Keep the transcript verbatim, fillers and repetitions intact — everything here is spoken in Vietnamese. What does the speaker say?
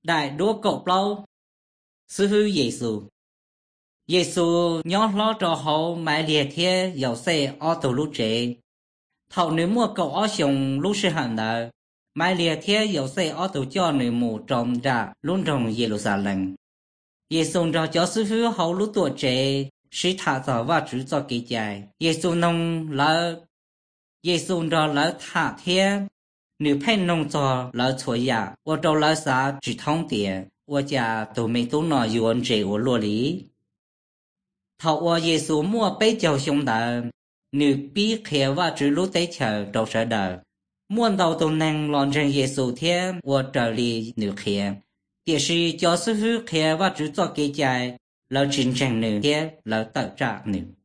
đại đua cậu lâu sư hư Giêsu Giêsu nhớ lo cho họ mãi liệt thế dầu xe ở tù lúc trẻ thầu nếu mua cậu ở xong lúc sư hẳn nợ mãi liệt thế dầu xe ở tù cho người mù trong ra luôn trong Jerusalem Giêsu cho cho sư hư hậu lúc tuổi trẻ sĩ thả giờ và chủ cho kỳ dài Giêsu nông lỡ Giêsu cho lỡ thả thế nếu phải nông cho lỡ chuối ya và cho lỡ xã chỉ thông tiền và cha tụi mình tụi nó yuan trẻ và lúa lý thầu và Giêsu mua bấy châu xong đời nếu bí khéo và chữ lúc tế chờ đầu sở đời muôn đầu tụi nàng lòn trên Giêsu thế và trở đi nếu khéo thì是教师傅可以把制作给家，老真正的天老到这呢。